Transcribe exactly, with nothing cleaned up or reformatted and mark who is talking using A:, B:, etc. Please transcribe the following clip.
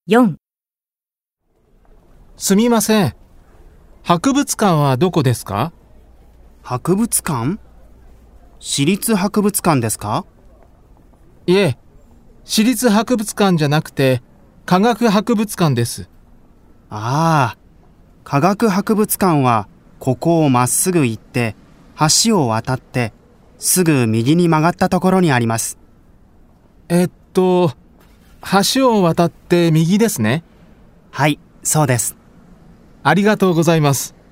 A: よん、
B: すみません。博物館はどこですか？
C: 博物館？市立博物館ですか？
B: いえ、市立博物館じゃなくて、科学博物館です。
C: ああ、科学博物館はここをまっすぐ行って、橋を渡って、すぐ右に曲がったところにあります。
B: えっと、橋を渡って右ですね。
C: はい、そうです。
B: ありがとうございます。